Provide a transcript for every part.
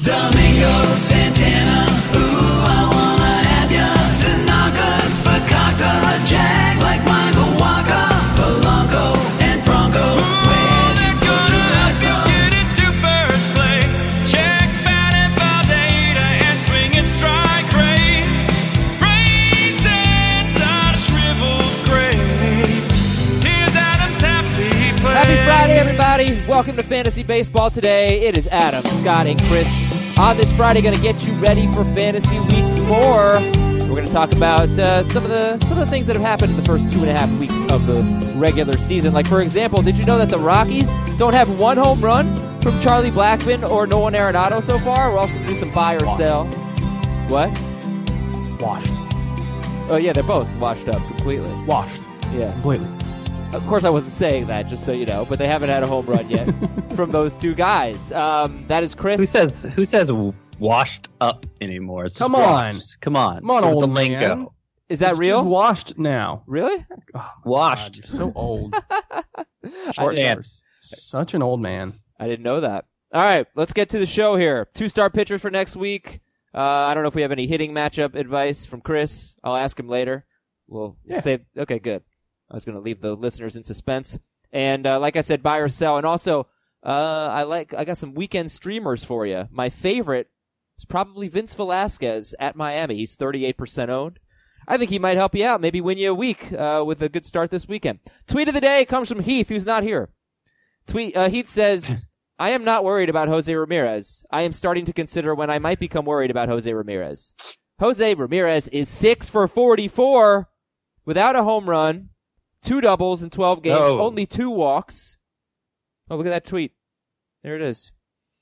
Domingo Santana, ooh, I wanna have ya. Sinaka's Fakakta, Jag like Michael Waka, Polanco and Franco. Where'd you go to get into first place? Check batted ball data and swinging strike rates. Raisins are shriveled grapes. Here's Adam's happy place. Happy Friday, everybody. Welcome to Fantasy Baseball today. It is Adam, Scott, and Chris. On this Friday, going to get you ready for Fantasy Week 4. We're going to talk about some of the things that have happened in the first 2.5 weeks of the regular season. Like, for example, did you know that the Rockies don't have one home run from Charlie Blackmon or Nolan Arenado so far? We're also going to do some buy or sell. What? Washed. Oh, yeah, they're both washed up completely. Washed. Yeah. Completely. Of course, I wasn't saying that, just so you know, but they haven't had a home run yet from those two guys. That is Chris. Who says washed up anymore? It's Come just on. washed. Come on. Come on, With old the man. lingo. Is that It's real? just washed now. Really? Oh, Washed. God, you're so old. Shorthand. Such an old man. I didn't know that. All right, let's get to the show here. 2-star pitchers for next week. I don't know if we have any hitting matchup advice from Chris. I'll ask him later. We'll say, okay, good. I was going to leave the listeners in suspense. And like I said, buy or sell. And also, I got some weekend streamers for you. My favorite is probably Vince Velasquez at Miami. He's 38% owned. I think he might help you out, maybe win you a week with a good start this weekend. Tweet of the day comes from Heath, who's not here. Heath says, I am not worried about Jose Ramirez. I am starting to consider when I might become worried about Jose Ramirez. Jose Ramirez is 6 for 44 without a home run. 2 doubles in 12 games, only 2 walks. Oh, look at that tweet. There it is.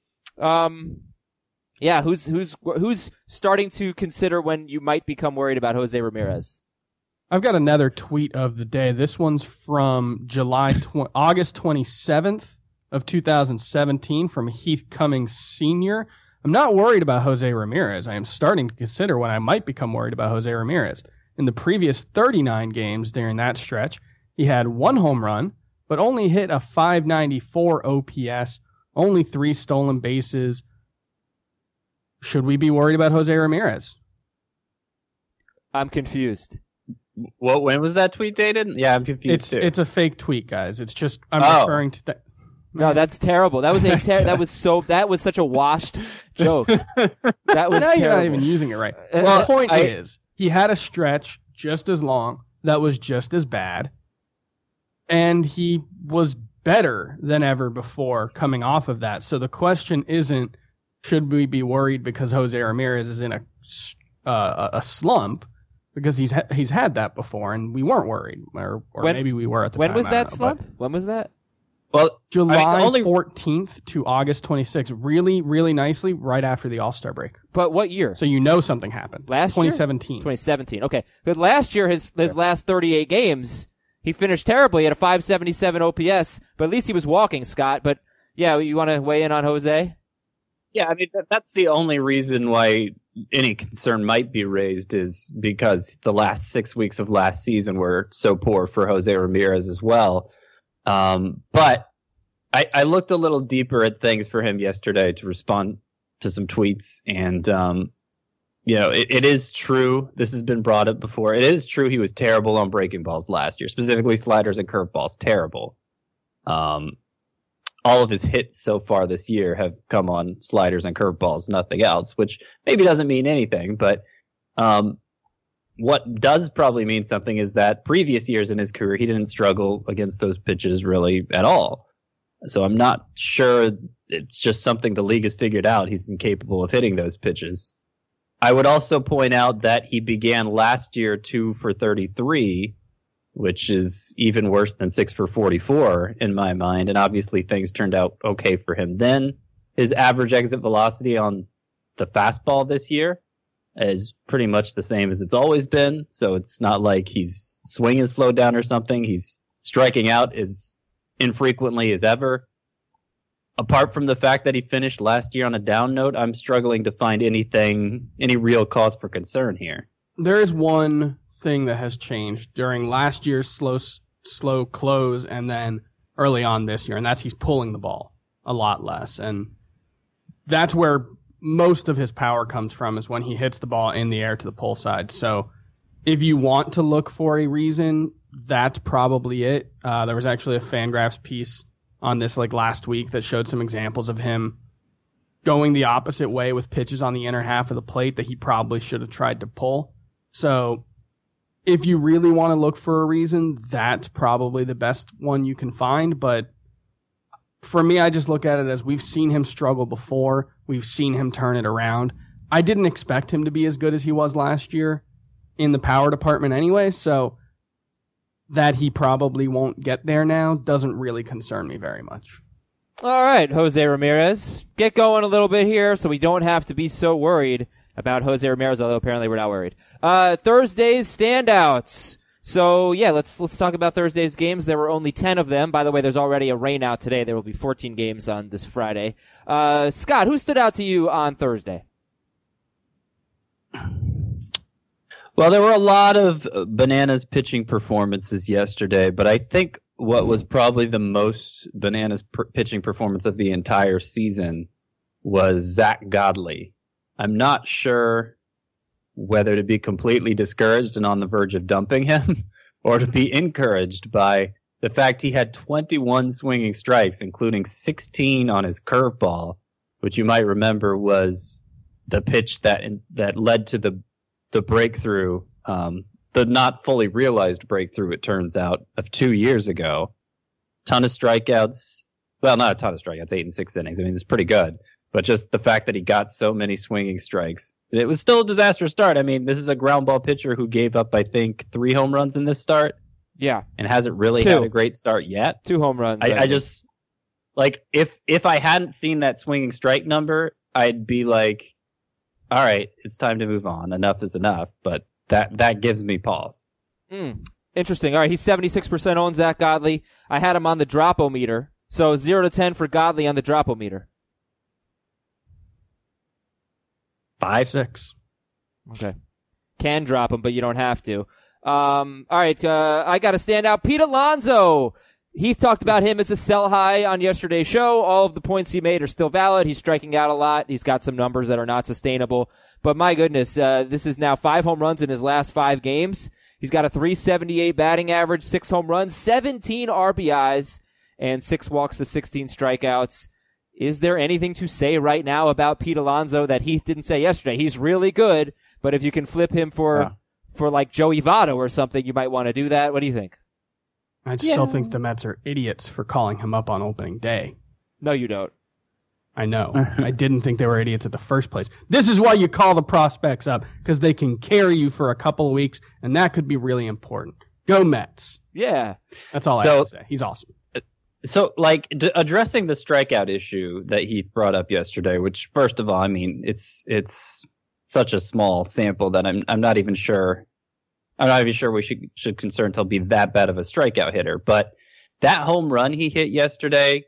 Yeah, who's starting to consider when you might become worried about Jose Ramirez? I've got another tweet of the day. This one's from August 27th of 2017 from Heath Cummings Sr. I'm not worried about Jose Ramirez. I am starting to consider when I might become worried about Jose Ramirez. In the previous 39 games during that stretch, he had 1 home run, but only hit a .594 OPS, only 3 stolen bases. Should we be worried about Jose Ramirez? I'm confused. When was that tweet dated? Yeah, I'm confused too. It's a fake tweet, guys. It's just I'm referring to that. No, that's terrible. That was that was such a washed joke. That was now terrible. You're not even using it right. Well, the point is, he had a stretch just as long that was just as bad, and he was better than ever before coming off of that. So the question isn't, should we be worried because Jose Ramirez is in a slump, because he's had that before, and we weren't worried, or maybe we were at the time. When was that slump? When was that? Well, July 14th to August 26th, really, really nicely, right after the All-Star break. But what year? So you know something happened. Last 2017. year? 2017. Okay. Because last year, his last 38 games, he finished terribly at a .577 OPS, but at least he was walking, Scott. But, yeah, you want to weigh in on Jose? Yeah, I mean, that's the only reason why any concern might be raised, is because the last 6 weeks of last season were so poor for Jose Ramirez as well. But I looked a little deeper at things for him yesterday to respond to some tweets, and it is true. This has been brought up before. It is true he was terrible on breaking balls last year, specifically sliders and curveballs. Terrible. All of his hits so far this year have come on sliders and curveballs, nothing else, which maybe doesn't mean anything, but what does probably mean something is that previous years in his career, he didn't struggle against those pitches really at all. So I'm not sure it's just something the league has figured out. He's incapable of hitting those pitches. I would also point out that he began last year 2 for 33, which is even worse than 6 for 44 in my mind. And obviously things turned out okay for him then. His average exit velocity on the fastball this year is pretty much the same as it's always been. So it's not like he's swinging slowed down or something. He's striking out as infrequently as ever. Apart from the fact that he finished last year on a down note, I'm struggling to find any real cause for concern here. There is one thing that has changed during last year's slow close and then early on this year, and that's he's pulling the ball a lot less. And that's where most of his power comes from is when he hits the ball in the air to the pull side. So if you want to look for a reason, that's probably it. There was actually a Fangraphs piece on this like last week that showed some examples of him going the opposite way with pitches on the inner half of the plate that he probably should have tried to pull. So if you really want to look for a reason, that's probably the best one you can find. But for me, I just look at it as we've seen him struggle before. We've seen him turn it around. I didn't expect him to be as good as he was last year in the power department anyway, so that he probably won't get there now doesn't really concern me very much. All right, Jose Ramirez, get going a little bit here so we don't have to be so worried about Jose Ramirez, although apparently we're not worried. Thursday's standouts. So, yeah, let's talk about Thursday's games. There were only 10 of them. By the way, there's already a rain out today. There will be 14 games on this Friday. Scott, who stood out to you on Thursday? Well, there were a lot of bananas pitching performances yesterday, but I think what was probably the most bananas pitching performance of the entire season was Zach Godley. I'm not sure whether to be completely discouraged and on the verge of dumping him or to be encouraged by the fact he had 21 swinging strikes, including 16 on his curveball, which you might remember was the pitch that led to the breakthrough, the not fully realized breakthrough, it turns out, of 2 years ago. Ton of strikeouts. Well, not a ton of strikeouts, 8 and 6 innings. I mean, it's pretty good. But just the fact that he got so many swinging strikes. It was still a disastrous start. I mean, this is a ground ball pitcher who gave up, I think, 3 home runs in this start. Yeah. And hasn't really had a great start yet. 2 home runs. I just, like, if I hadn't seen that swinging strike number, I'd be like, all right, it's time to move on. Enough is enough. But that gives me pause. Interesting. All right, he's 76% owned, Zach Godley. I had him on the drop-o-meter. So 0 to 10 for Godley on the drop-o-meter. 5. 6. Okay. Can drop him, but you don't have to. All right, I got to stand out. Pete Alonso. Heath talked about him as a sell high on yesterday's show. All of the points he made are still valid. He's striking out a lot. He's got some numbers that are not sustainable. But my goodness, this is now 5 home runs in his last 5 games. He's got a .378 batting average, 6 home runs, 17 RBIs, and 6 walks to 16 strikeouts. Is there anything to say right now about Pete Alonso that Heath didn't say yesterday? He's really good, but if you can flip him for like Joey Votto or something, you might want to do that. What do you think? I still think the Mets are idiots for calling him up on opening day. No, you don't. I know. I didn't think they were idiots at the first place. This is why you call the prospects up, because they can carry you for a couple of weeks, and that could be really important. Go Mets. Yeah. That's all I have to say. He's awesome. So, like, addressing the strikeout issue that Heath brought up yesterday, which, first of all, I mean, it's such a small sample that I'm not even sure. I'm not even sure we should concern he'll be that bad of a strikeout hitter. But that home run he hit yesterday,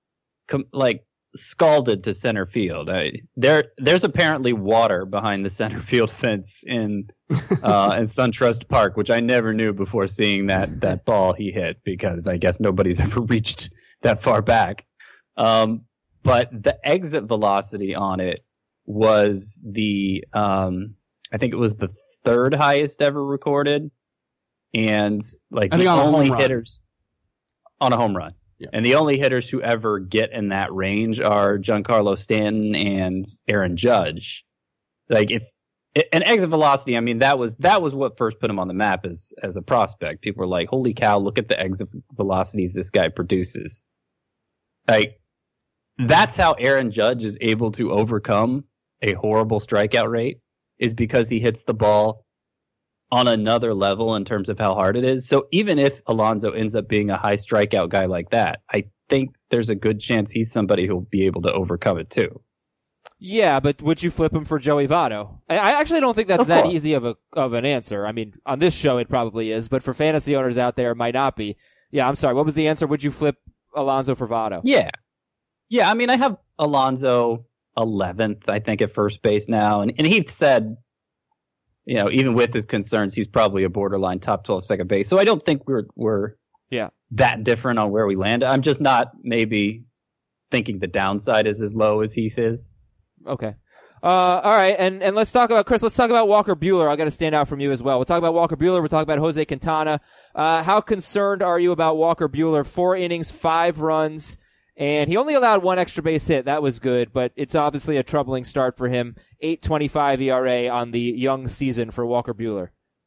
scalded to center field. There's apparently water behind the center field fence in SunTrust Park, which I never knew before seeing that ball he hit, because I guess nobody's ever reached that far back. But the exit velocity on it was I think it was the 3rd highest ever recorded, and like the only hitters on a home run. Yeah. And the only hitters who ever get in that range are Giancarlo Stanton and Aaron Judge. Like, if an exit velocity, I mean, that was what first put him on the map as a prospect. People were like, holy cow, look at the exit velocities this guy produces. Like, that's how Aaron Judge is able to overcome a horrible strikeout rate, is because he hits the ball on another level in terms of how hard it is. So even if Alonso ends up being a high strikeout guy like that, I think there's a good chance he's somebody who'll be able to overcome it too. Yeah, but would you flip him for Joey Votto? I actually don't think that's that easy of an answer. I mean, on this show it probably is, but for fantasy owners out there it might not be. Yeah, I'm sorry. What was the answer? Would you flip Alonso for Votto? Yeah. Yeah, I mean, I have Alonso 11th, I think, at first base now. And Heath said, you know, even with his concerns, he's probably a borderline top 12 second base. So I don't think we're that different on where we land. I'm just not maybe thinking the downside is as low as Heath is. Okay. All right, and let's talk about Chris. Let's talk about Walker Buehler. I got to stand out from you as well. We'll talk about Walker Buehler. We'll talk about Jose Quintana. How concerned are you about Walker Buehler? 4 innings, 5 runs, and he only allowed 1 extra base hit. That was good, but it's obviously a troubling start for him. 8.25 ERA on the young season for Walker Buehler.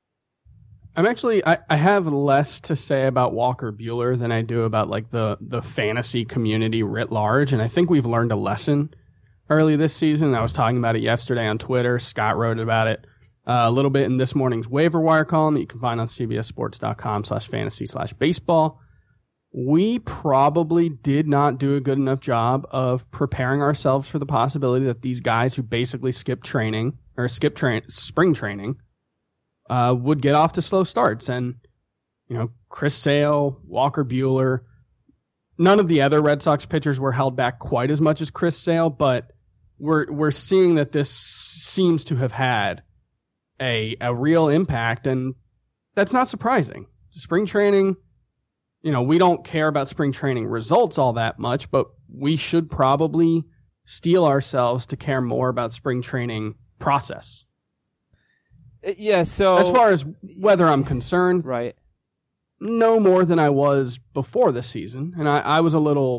I have less to say about Walker Buehler than I do about like the fantasy community writ large, and I think we've learned a lesson early this season. I was talking about it yesterday on Twitter. Scott wrote about it a little bit in this morning's waiver wire column that you can find on cbssports.com/fantasy/baseball. We probably did not do a good enough job of preparing ourselves for the possibility that these guys who basically skip spring training would get off to slow starts. And, Chris Sale, Walker Buehler, none of the other Red Sox pitchers were held back quite as much as Chris Sale, but we're seeing that this seems to have had a real impact, and that's not surprising. Spring training, we don't care about spring training results all that much, but we should probably steel ourselves to care more about spring training process. Yeah, so as far as whether I'm concerned, right, no more than I was before the season, and I was a little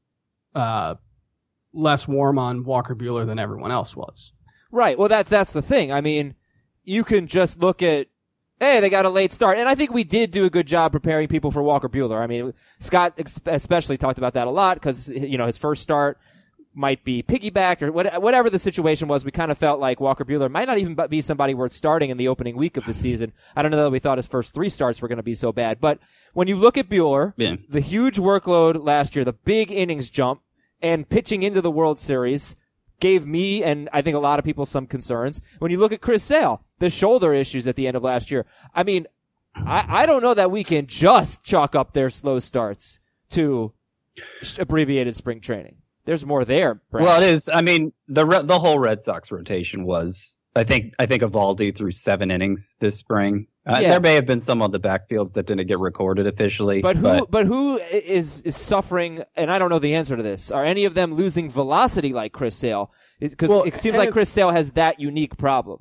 less warm on Walker Buehler than everyone else was. Right. Well, that's the thing. I mean, you can just look at, hey, they got a late start, and I think we did do a good job preparing people for Walker Buehler. I mean, Scott especially talked about that a lot because his first start might be piggybacked or whatever the situation was. We kind of felt like Walker Buehler might not even be somebody worth starting in the opening week of the season. I don't know that we thought his first 3 starts were going to be so bad, but when you look at Buehler, the huge workload last year, the big innings jump, and pitching into the World Series gave me and I think a lot of people some concerns. When you look at Chris Sale, the shoulder issues at the end of last year, I mean, I don't know that we can just chalk up their slow starts to abbreviated spring training. There's more there, Brad. Well, it is. I mean, the whole Red Sox rotation was, I think Evaldi threw 7 innings this spring. There may have been some on the backfields that didn't get recorded officially. But who is suffering? And I don't know the answer to this. Are any of them losing velocity like Chris Sale? Because it seems like Chris Sale has that unique problem.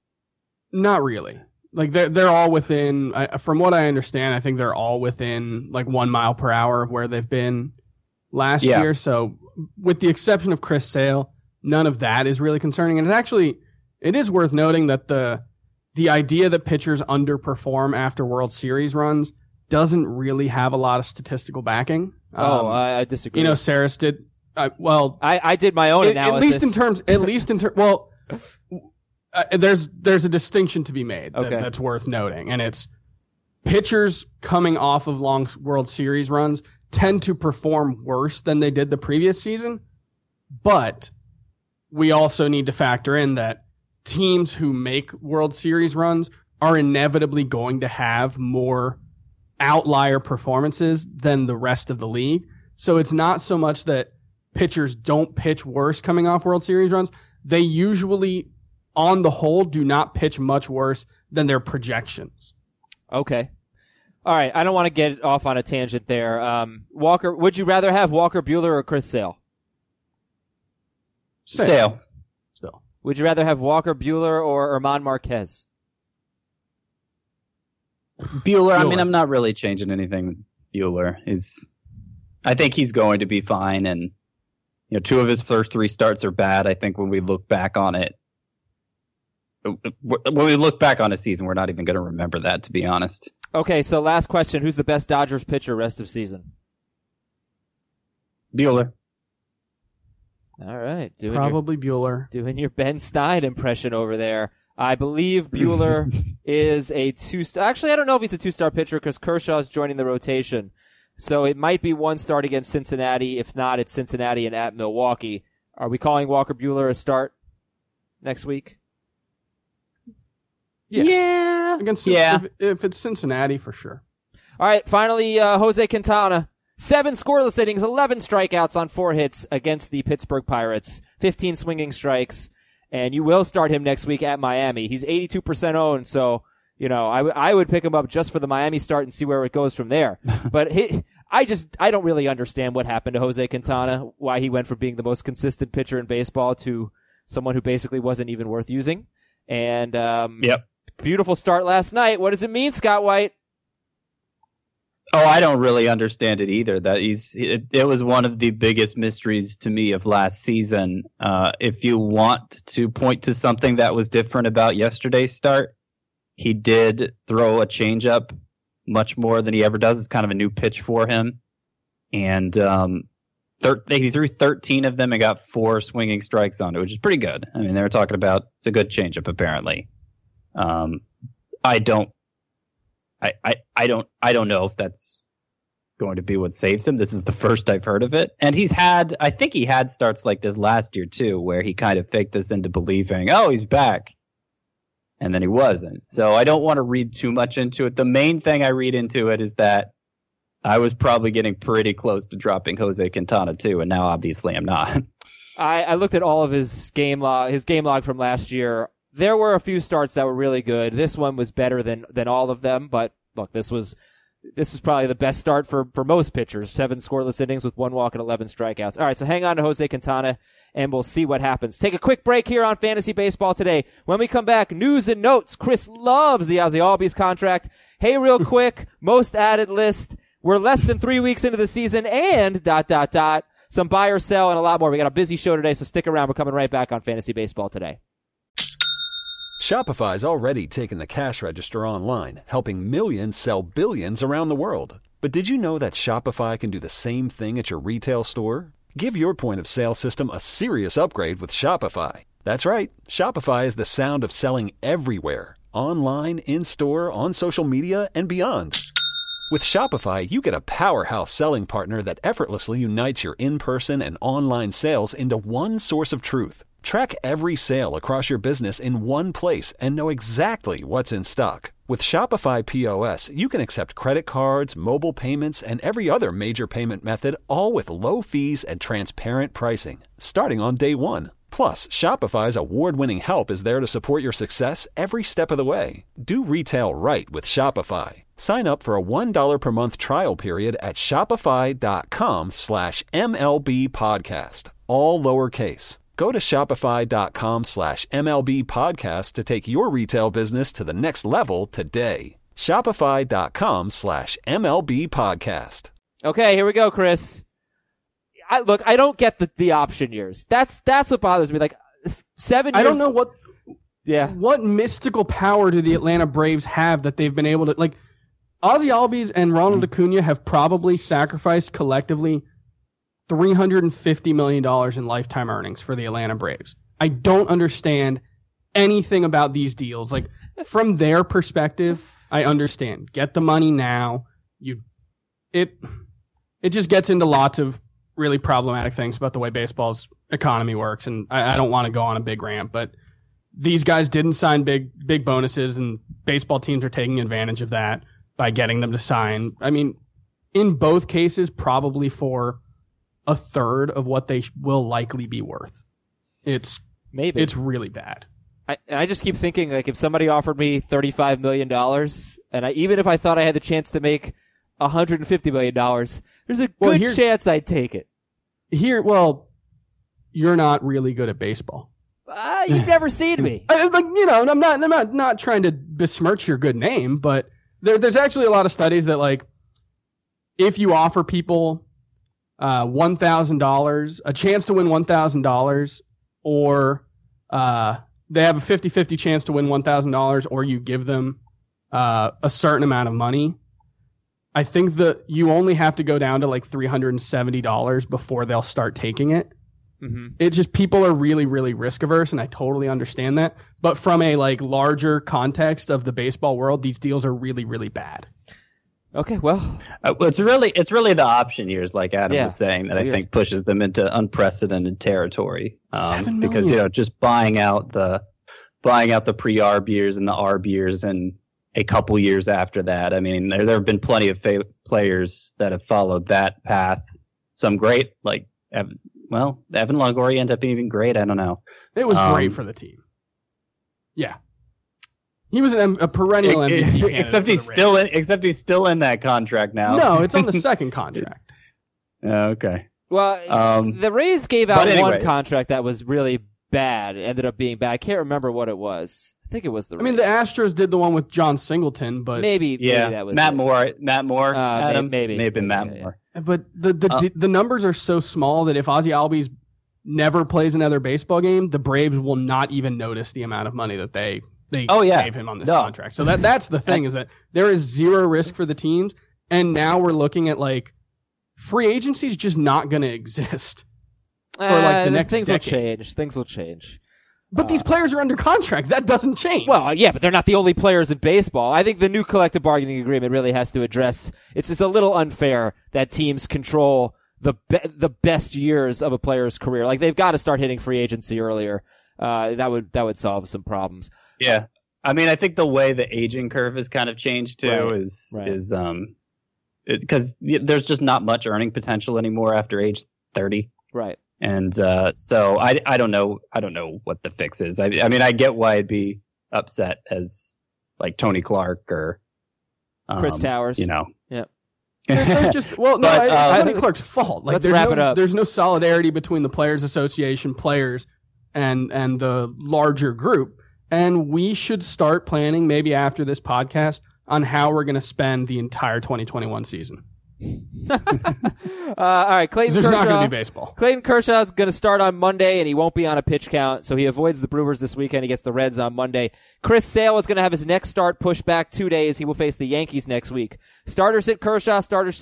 Not really. Like they're all within. From what I understand, I think they're all within like 1 mile per hour of where they've been last year. So with the exception of Chris Sale, none of that is really concerning. And it is worth noting that the idea that pitchers underperform after World Series runs doesn't really have a lot of statistical backing. I disagree. Saris did. I did my own analysis. At least in terms. Well, there's a distinction to be made that's worth noting, and it's pitchers coming off of long World Series runs tend to perform worse than they did the previous season, but we also need to factor in that teams who make World Series runs are inevitably going to have more outlier performances than the rest of the league. So it's not so much that pitchers don't pitch worse coming off World Series runs. They usually, on the whole, do not pitch much worse than their projections. Okay. All right. I don't want to get off on a tangent there. Walker, would you rather have Walker Buehler or Chris Sale? Sale. Still. Would you rather have Walker Buehler or Herman Marquez? Buehler. I mean, I'm not really changing anything with Buehler. I think he's going to be fine, and 2 of his first 3 starts are bad. I think when we look back on it, a season, we're not even going to remember that, to be honest. Okay, so last question: who's the best Dodgers pitcher rest of season? Buehler. All right, probably Buehler. Doing your Ben Stein impression over there. I believe Buehler is a 2-star. Actually, I don't know if he's a 2-star pitcher because Kershaw's joining the rotation. So it might be 1 start against Cincinnati. If not, it's Cincinnati and at Milwaukee. Are we calling Walker Buehler a start next week? Yeah. If it's Cincinnati, for sure. All right, finally, Jose Quintana. 7 scoreless innings, 11 strikeouts on 4 hits against the Pittsburgh Pirates. 15 swinging strikes. And you will start him next week at Miami. He's 82% owned, so, I would pick him up just for the Miami start and see where it goes from there. But I don't really understand what happened to Jose Quintana, why he went from being the most consistent pitcher in baseball to someone who basically wasn't even worth using. And Yep. beautiful start last night. What does it mean, Scott White? Oh, I don't really understand it either. It was one of the biggest mysteries to me of last season. If you want to point to something that was different about yesterday's start, he did throw a changeup much more than he ever does. It's kind of a new pitch for him. And he threw 13 of them and got 4 swinging strikes on it, which is pretty good. I mean, they were talking about it's a good changeup apparently. I don't know if that's going to be what saves him. This is the first I've heard of it. And I think he had starts like this last year too, where he kind of faked us into believing, oh, he's back. And then he wasn't. So I don't want to read too much into it. The main thing I read into it is that I was probably getting pretty close to dropping Jose Quintana too. And now obviously I'm not. I looked at all of his game log from last year. There were a few starts that were really good. This one was better than all of them, but look, this was probably the best start for most pitchers. 7 scoreless innings with 1 walk and 11 strikeouts. All right, so hang on to Jose Quintana, and we'll see what happens. Take a quick break here on Fantasy Baseball Today. When we come back, news and notes. Chris loves the Ozzie Albies contract. Hey, real quick, most added list. We're less than 3 weeks into the season, and ... some buy or sell and a lot more. We got a busy show today, so stick around. We're coming right back on Fantasy Baseball Today. Shopify's already taken the cash register online, helping millions sell billions around the world. But did you know that Shopify can do the same thing at your retail store? Give your point of sale system a serious upgrade with Shopify. That's right. Shopify is the sound of selling everywhere. Online, in-store, on social media, and beyond. With Shopify, you get a powerhouse selling partner that effortlessly unites your in-person and online sales into one source of truth. Track every sale across your business in one place and know exactly what's in stock. With Shopify POS, you can accept credit cards, mobile payments, and every other major payment method, all with low fees and transparent pricing, starting on day one. Plus, Shopify's award-winning help is there to support your success every step of the way. Do retail right with Shopify. Sign up for a $1 per month trial period at shopify.com/MLB podcast, all lowercase. Go to shopify.com/MLB podcast to take your retail business to the next level today. Shopify.com/MLB podcast. Okay, here we go, Chris. I don't get the option years. That's what bothers me. Like 7 years. I don't know what what mystical power do the Atlanta Braves have that they've been able to, like, Ozzie Albies and Ronald Acuna have probably sacrificed collectively $350 million in lifetime earnings for the Atlanta Braves. I don't understand anything about these deals. Like, from their perspective, I understand. Get the money now. It just gets into lots of really problematic things about the way baseball's economy works, and I don't want to go on a big rant, but these guys didn't sign big bonuses, and baseball teams are taking advantage of that by getting them to sign. I mean, in both cases, probably for a third of what they will likely be worth. It's really bad. I just keep thinking, like, if somebody offered me $35 million, and even if I thought I had the chance to make $150 million, there's a good chance I'd take it. You're not really good at baseball. You've never seen me. I'm not trying to besmirch your good name, but there's actually a lot of studies that, like, if you offer people $1,000, a chance to win $1,000, or they have a 50-50 chance to win $1,000, or you give them a certain amount of money, I think that you only have to go down to like $370 before they'll start taking it. Mm-hmm. It just, people are really, really risk averse, and I totally understand that. But from a like larger context of the baseball world, these deals are really, really bad. Okay, well, it's really the option years, like Adam was saying, that I think pushes them into unprecedented territory. Because just buying out the pre-arb years and the arb years and a couple years after that. I mean, there have been plenty of players that have followed that path. Some great, like Evan Longoria ended up being great. I don't know. It was great for the team. Yeah. He was a perennial MVP except he's still in that contract now. No, it's on the second contract. Okay. Well, the Rays gave out one contract that was really bad. It ended up being bad. I can't remember what it was. I think it was the I mean, the Astros did the one with John Singleton, but maybe that was Matt it. Moore, Adam, maybe. may have been Matt Yeah. Moore. but the numbers are so small that if Ozzie Albies never plays another baseball game, the Braves will not even notice the amount of money that they gave him on this contract. So that's the thing, is that there is zero risk for the teams, and now we're looking at like free agency is just not going to exist for like the next things decade. Things will change. But these players are under contract. That doesn't change. Well, yeah, but they're not the only players in baseball. I think the new collective bargaining agreement really has to address. It's a little unfair that teams control the best years of a player's career. Like, they've got to start hitting free agency earlier. That would solve some problems. Yeah. I mean, I think the way the aging curve has kind of changed too is because there's just not much earning potential anymore after age 30. Right. And so I don't know what the fix is. I mean, I get why it'd be upset as like Tony Clark or Chris Towers. You know. Yeah. There's just it's Tony Clark's fault. Like, let's wrap it up. There's no solidarity between the Players Association players and the larger group, and we should start planning maybe after this podcast on how we're going to spend the entire 2021 season. All right, Clayton There's Kershaw. not going to be baseball. Clayton Kershaw is going to start on Monday, and he won't be on a pitch count, so he avoids the Brewers this weekend. He gets the Reds on Monday. Chris Sale is going to have his next start pushed back 2 days. He will face the Yankees next week. Starter sit Kershaw. Starter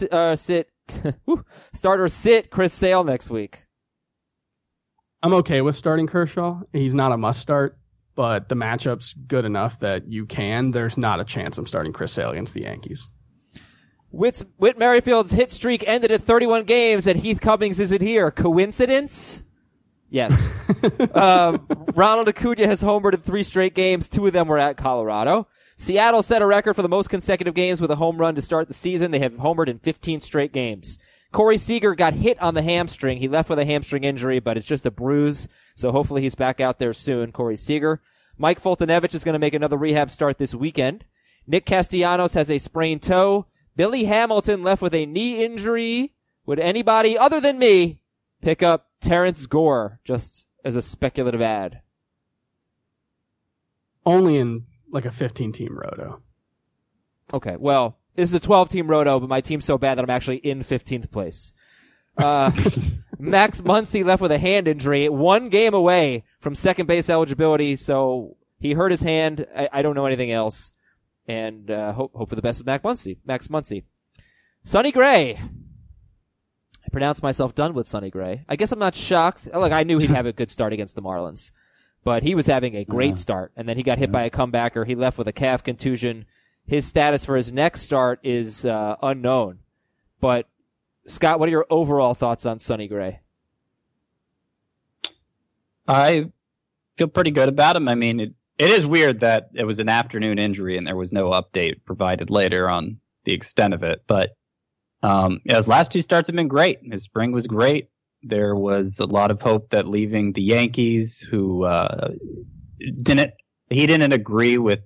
sit Chris Sale next week. I'm okay with starting Kershaw. He's not a must start, but the matchup's good enough that you can. There's not a chance I'm starting Chris Sale against the Yankees. Whit Merrifield's hit streak ended at 31 games, and Heath Cummings isn't here. Coincidence? Yes. Ronald Acuna has homered in 3 straight games. 2 of them were at Colorado. Seattle set a record for the most consecutive games with a home run to start the season. They have homered in 15 straight games. Corey Seager got hit on the hamstring. He left with a hamstring injury, but it's just a bruise, so hopefully he's back out there soon, Corey Seager. Mike Foltynewicz is going to make another rehab start this weekend. Nick Castellanos has a sprained toe. Billy Hamilton left with a knee injury. Would anybody other than me pick up Terrence Gore just as a speculative ad? Only in like a 15-team roto. Okay, well, this is a 12-team roto, but my team's so bad that I'm actually in 15th place. Max Muncy left with a hand injury, 1 game away from second base eligibility, so he hurt his hand. I don't know anything else. And hope for the best with Max Muncy. Sonny Gray. I pronounced myself done with Sonny Gray. I guess I'm not shocked. Look, I knew he'd have a good start against the Marlins. But he was having a great start, and then he got hit by a comebacker. He left with a calf contusion. His status for his next start is unknown. But, Scott, what are your overall thoughts on Sonny Gray? I feel pretty good about him. I mean, it is weird that it was an afternoon injury and there was no update provided later on the extent of it. But his last 2 starts have been great. His spring was great. There was a lot of hope that leaving the Yankees, who didn't agree with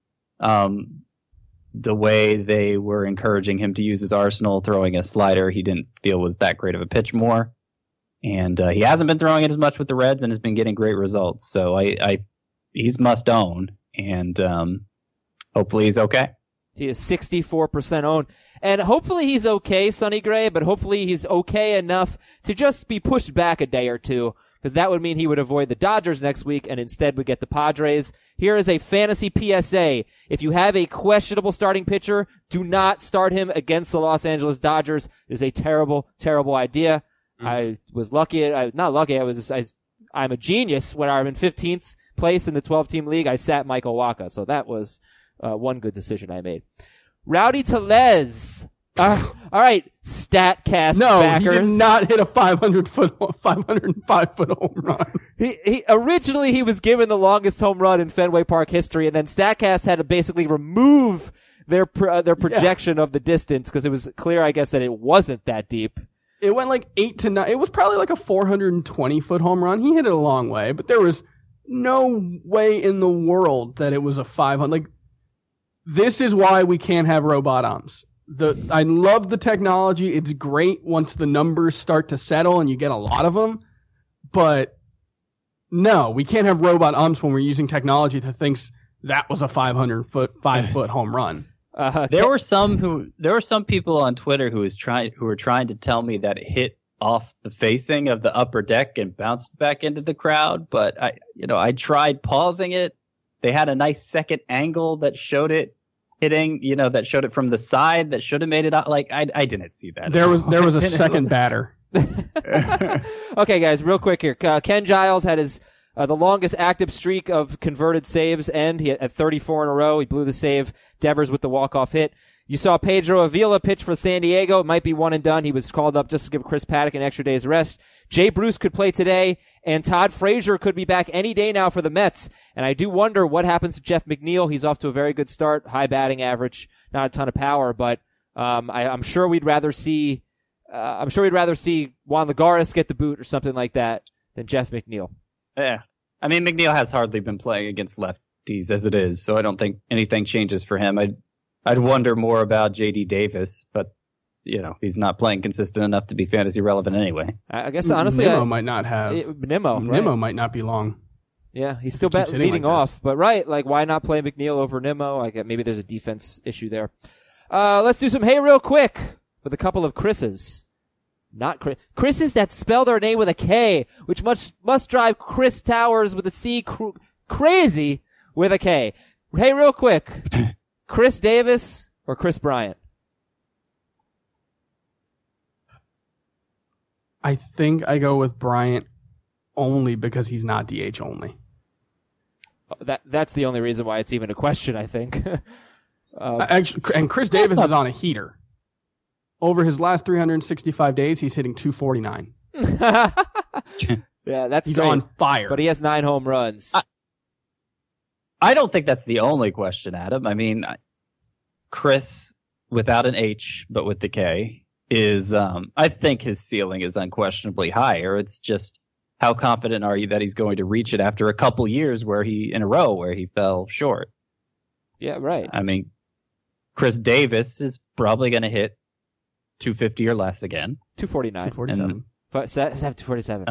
the way they were encouraging him to use his arsenal, throwing a slider he didn't feel was that great of a pitch more. And he hasn't been throwing it as much with the Reds and has been getting great results. So he's must own, and hopefully he's okay. He is 64% owned. And hopefully he's okay, Sonny Gray, but hopefully he's okay enough to just be pushed back a day or two, because that would mean he would avoid the Dodgers next week and instead would get the Padres. Here is a fantasy PSA. If you have a questionable starting pitcher, do not start him against the Los Angeles Dodgers. It is a terrible, terrible idea. I was lucky. I'm a genius when I'm in 15th place in the 12-team league. I sat Michael Wacha, so that was one good decision I made. Rowdy Tellez. All right, StatCast backers. He did not hit a 505-foot home run. He originally he was given the longest home run in Fenway Park history, and then StatCast had to basically remove their projection of the distance because it was clear, I guess, that it wasn't that deep. It went like 8 to 9. It was probably like a 420-foot home run. He hit it a long way, but there was no way in the world that it was a 500. Like, this is why we can't have robot arms. I love the technology. It's great once the numbers start to settle and you get a lot of them. But No, we can't have robot umps when we're using technology that thinks that was a 5 foot home run. There were some people on Twitter who were trying to tell me that it hit off the facing of the upper deck and bounced back into the crowd, but I tried pausing it. They had a nice second angle that showed it hitting, that showed it from the side that should have made it out. Like I didn't see that. There was a second batter. Okay, guys, real quick here. Ken Giles had his the longest active streak of converted saves end. He had 34 in a row. He blew the save. Devers with the walk-off hit. You saw Pedro Avila pitch for San Diego. It might be one and done. He was called up just to give Chris Paddock an extra day's rest. Jay Bruce could play today, and Todd Frazier could be back any day now for the Mets. And I do wonder what happens to Jeff McNeil. He's off to a very good start, high batting average, not a ton of power, but I'm sure we'd rather see Juan Lagares get the boot or something like that than Jeff McNeil. Yeah. I mean, McNeil has hardly been playing against lefties as it is, so I don't think anything changes for him. I'd wonder more about J.D. Davis, but, he's not playing consistent enough to be fantasy relevant anyway. I guess, honestly, Nimmo might not have. Nimmo might not be long. Yeah, he's still leading like off. But, right, like, why not play McNeil over Nimmo? Maybe there's a defense issue there. Let's do some Hey Real Quick with a couple of Chris's. Not Chris's that spell their name with a K, which must drive Chris Towers with a C crazy with a K. Hey, real quick, Chris Davis or Chris Bryant? I think I go with Bryant only because he's not DH only. That's the only reason why it's even a question, I think. Actually, and Chris Davis is on a heater. Over his last 365 days, he's hitting 249. Yeah, that's he's great. on fire. But he has 9 home runs. I don't think that's the only question, Adam. I mean, Chris, without an H, but with the K, is, I think his ceiling is unquestionably higher. It's just, how confident are you that he's going to reach it after a couple years where he fell short? Yeah, right. I mean, Chris Davis is probably going to hit 250 or less again. 249. 247. 247.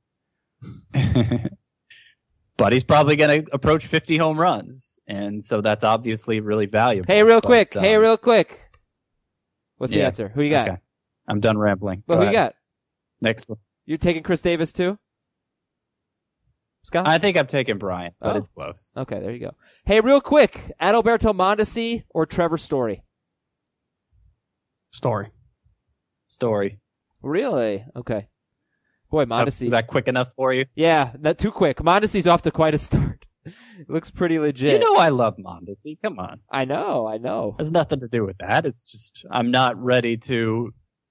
But he's probably going to approach 50 home runs. And so that's obviously really valuable. Hey, real quick. What's the yeah, answer? Who you got? Okay. I'm done rambling. Well, who you got? Next one. You taking Chris Davis too? Scott? I think I'm taking Bryant, but it's close. Okay, there you go. Hey, real quick. Adalberto Mondesi or Trevor Story? Story. Really? Okay. Boy, Mondesi. Is that quick enough for you? Yeah, not too quick. Mondesi's off to quite a start. Looks pretty legit. I love Mondesi. Come on. I know. Has nothing to do with that. It's just I'm not ready to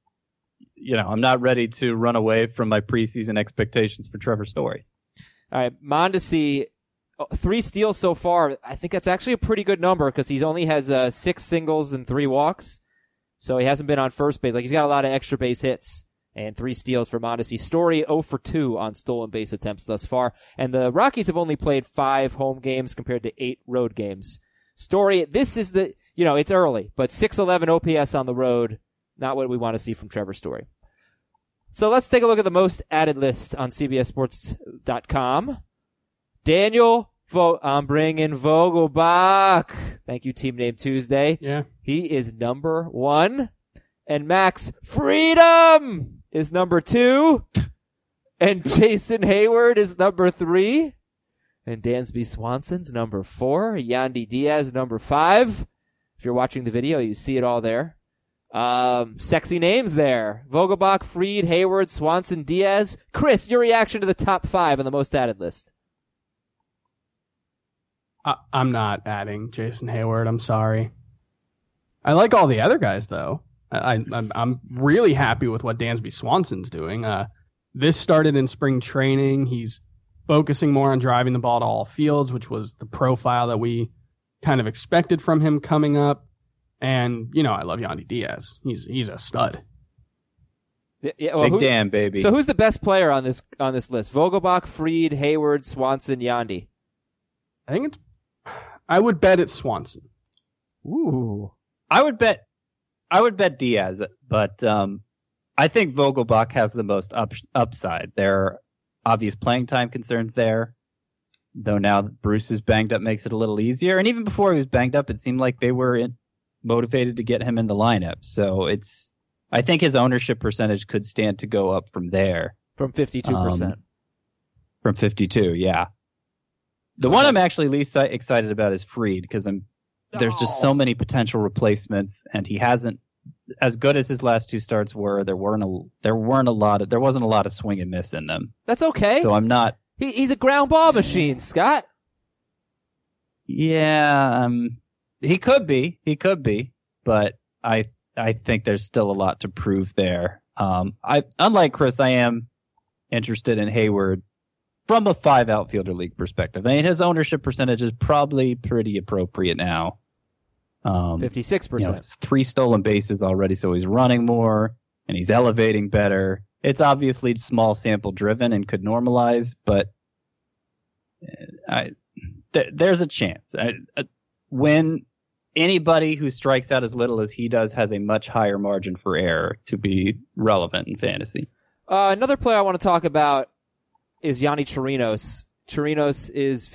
run away from my preseason expectations for Trevor Story. All right, Mondesi, 3 steals so far. I think that's actually a pretty good number because he only has 6 singles and 3 walks. So he hasn't been on first base. Like, he's got a lot of extra base hits and 3 steals for Mondesi. Story 0 for 2 on stolen base attempts thus far. And the Rockies have only played 5 home games compared to 8 road games. Story, this is it's early, but 611 OPS on the road. Not what we want to see from Trevor Story. So let's take a look at the most added lists on CBSSports.com. Daniel, I'm bringing Vogelbach. Thank you, Team Name Tuesday. Yeah. He is number 1. And Max Freedom is number 2. And Jason Hayward is number 3. And Dansby Swanson's number 4. Yandy Diaz, number 5. If you're watching the video, you see it all there. Sexy names there. Vogelbach, Fried, Hayward, Swanson, Diaz. Chris, your reaction to the top 5 on the most added list? I'm not adding Jason Hayward. I'm sorry. I like all the other guys, though. I'm really happy with what Dansby Swanson's doing. This started in spring training. He's focusing more on driving the ball to all fields, which was the profile that we kind of expected from him coming up. And, I love Yandy Diaz. He's a stud. Yeah, well, Big Dan, baby. So who's the best player on this list? Vogelbach, Fried, Hayward, Swanson, Yandy. I would bet it's Swanson. Ooh. I would bet Diaz, but I think Vogelbach has the most upside. There obvious playing time concerns there. Though now that Bruce is banged up makes it a little easier. And even before he was banged up, it seemed like they were motivated to get him in the lineup. So I think his ownership percentage could stand to go up from there. From 52%. From 52, yeah. The one I'm actually least excited about is Fried, because there's just so many potential replacements, and he hasn't, as good as his last two starts were, there wasn't a lot of swing and miss in them. That's okay. So I'm not. He's a ground ball machine, Scott. Yeah, he could be, but I think there's still a lot to prove there. Unlike Chris, I am interested in Hayward from a 5 outfielder league perspective. I mean, his ownership percentage is probably pretty appropriate now. 56%. It's 3 stolen bases already, so he's running more and he's elevating better. It's obviously small sample driven and could normalize, but there's a chance. When anybody who strikes out as little as he does has a much higher margin for error to be relevant in fantasy. Another player I want to talk about is Yanni Chirinos. Chirinos is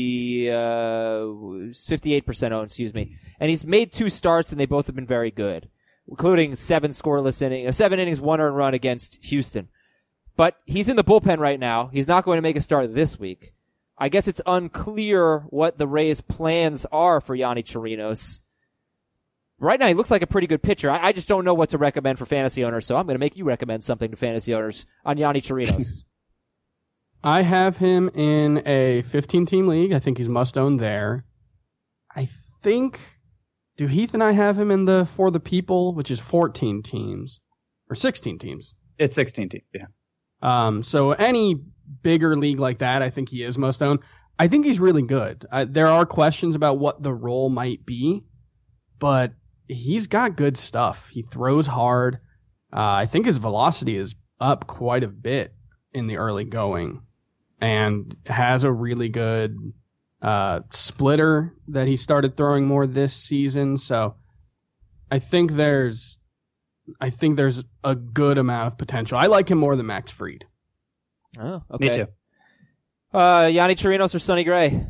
58% owned, and he's made 2 starts, and they both have been very good, including 7 innings, 1 earned run against Houston. But he's in the bullpen right now. He's not going to make a start this week. I guess it's unclear what the Rays' plans are for Yanni Chirinos. Right now, he looks like a pretty good pitcher. I just don't know what to recommend for fantasy owners, so I'm going to make you recommend something to fantasy owners on Yanni Chirinos. I have him in a 15-team league. I think he's must-own there. I think, do Heath and I have him in the For the People, which is 14 teams, or 16 teams? It's 16 teams, yeah. So any bigger league like that, I think he is must-own. I think he's really good. There are questions about what the role might be, but he's got good stuff. He throws hard. I think his velocity is up quite a bit in the early going, and has a really good splitter that he started throwing more this season. So I think there's a good amount of potential. I like him more than Max Fried. Oh, okay. Me too. Yanni Chirinos or Sonny Gray?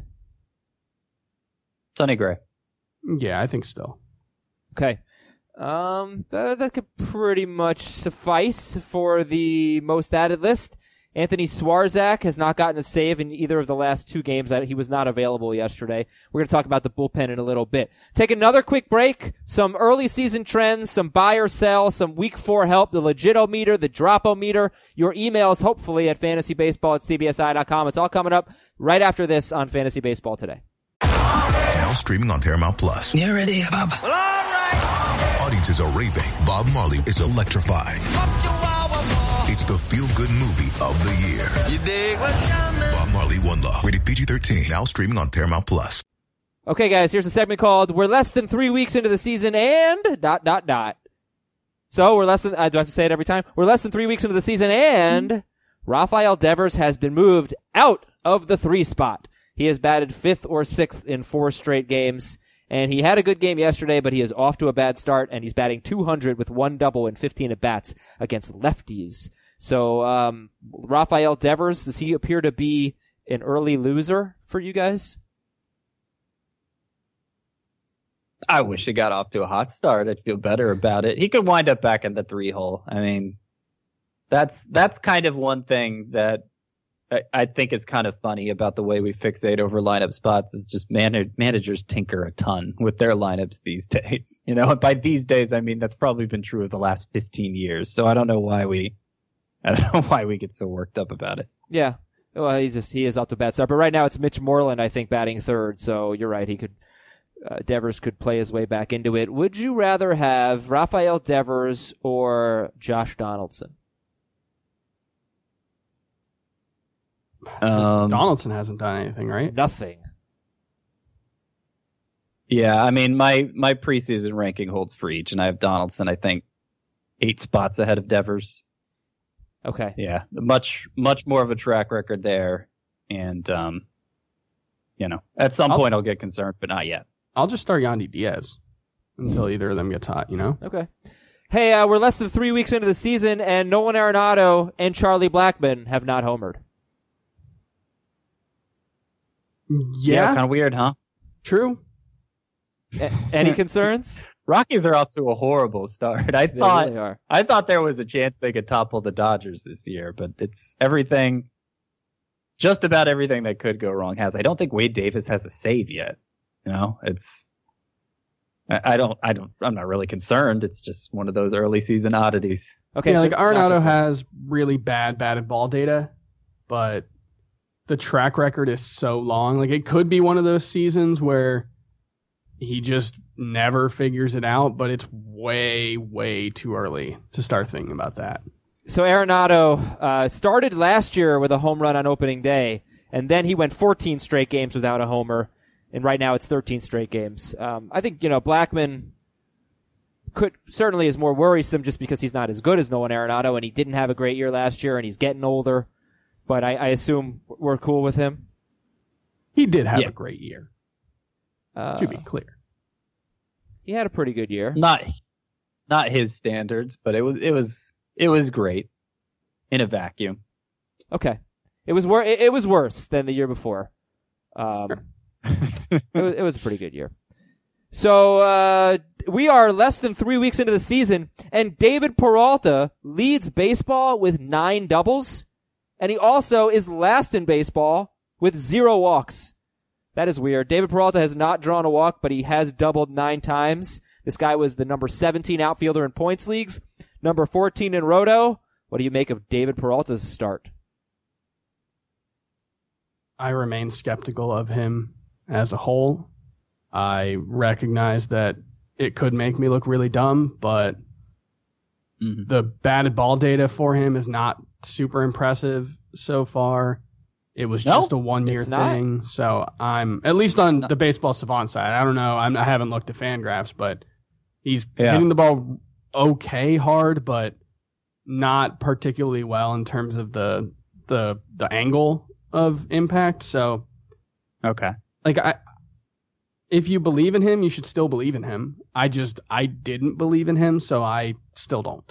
Sonny Gray. Yeah, I think still. Okay. That could pretty much suffice for the most added list. Anthony Swarzak has not gotten a save in either of the last 2 games. He was not available yesterday. We're going to talk about the bullpen in a little bit. Take another quick break. Some early season trends, some buy or sell, some week 4 help, the Legit-O-Meter, the Drop-O-Meter, your emails hopefully at fantasybaseball@cbsi.com. It's all coming up right after this on Fantasy Baseball Today. Now streaming on Paramount Plus. You ready, Bob? Well, all right. Audiences are raving. Bob Marley is electrifying. It's the feel-good movie of the year. You dig? Bob Marley, One Love. Rated PG-13. Now streaming on Paramount Plus. Okay, guys, here's a segment called We're Less Than 3 Weeks Into the Season and ... So, we're less than... do I have to say it every time? We're less than 3 weeks into the season and... Rafael Devers has been moved out of the 3 spot. He has batted 5th or 6th in 4 straight games. And he had a good game yesterday, but he is off to a bad start, and he's batting .200 with 1 double and 15 at-bats against lefties. So, Rafael Devers, does he appear to be an early loser for you guys? I wish he got off to a hot start. I'd feel better about it. He could wind up back in the 3 hole. I mean, that's kind of one thing that I think is kind of funny about the way we fixate over lineup spots is just managers tinker a ton with their lineups these days. You know, and by these days, I mean, that's probably been true of the last 15 years. So I don't know why we get so worked up about it. Yeah. Well, he is off to a bad start, but right now it's Mitch Moreland, I think, batting 3rd. So you're right. Devers could play his way back into it. Would you rather have Rafael Devers or Josh Donaldson? Donaldson hasn't done anything, right? Nothing. Yeah, I mean, my preseason ranking holds for each, and I have Donaldson, I think, 8 spots ahead of Devers. Okay. Yeah, much more of a track record there, and at some point I'll get concerned, but not yet. I'll just start Yandy Diaz until either of them gets hot, Okay. Hey, we're less than 3 weeks into the season, and Nolan Arenado and Charlie Blackmon have not homered. Yeah, kind of weird, huh? true. Any concerns? Rockies are off to a horrible start. I They really are. thought there was a chance they could topple the Dodgers this year, but it's everything, just about everything that could go wrong has. I don't think Wade Davis has a save yet. You know, I'm not really concerned. It's just one of those early season oddities. Okay, Yeah, so like not Arenado this one. has really bad batted ball data, but the track record is so long. Like it could be one of those seasons where he just never figures it out, but it's way, way too early to start thinking about that. So Arenado started last year with a home run on opening day, and then he went 14 straight games without a homer, and right now it's 13 straight games. I think, Blackman certainly is more worrisome just because he's not as good as Nolan Arenado, and he didn't have a great year last year, and he's getting older, but I assume we're cool with him. He did have Yeah. a great year, to be clear. He had a pretty good year. Not his standards, but it was great in a vacuum. Okay. It was worse than the year before. It was a pretty good year. So we are less than 3 weeks into the season, and David Peralta leads baseball with 9 doubles, and he also is last in baseball with 0 walks. That is weird. David Peralta has not drawn a walk, but he has doubled 9 times. This guy was the number 17 outfielder in points leagues, number 14 in Roto. What do you make of David Peralta's start? I remain skeptical of him as a whole. I recognize that it could make me look really dumb, but the batted ball data for him is not super impressive so far. It was just a 1 year it's not. thing. So I'm, at least on the Baseball Savant side, I don't know. I haven't looked at Fangraphs, but he's hitting the ball okay hard, but not particularly well in terms of the angle of impact. So, Okay. like, if you believe in him, you should still believe in him. I didn't believe in him, so I still don't.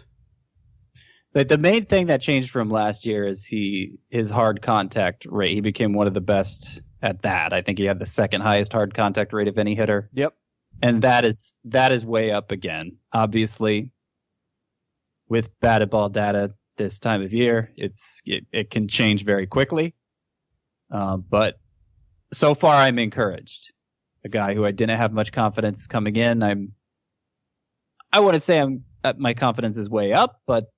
The main thing that changed from last year is his hard contact rate. He became one of the best at that. I think he had the second highest hard contact rate of any hitter. Yep. And that is way up again. Obviously, with batted ball data this time of year, it can change very quickly. But so far I'm encouraged. A guy who I didn't have much confidence coming in. I wouldn't say my confidence is way up, but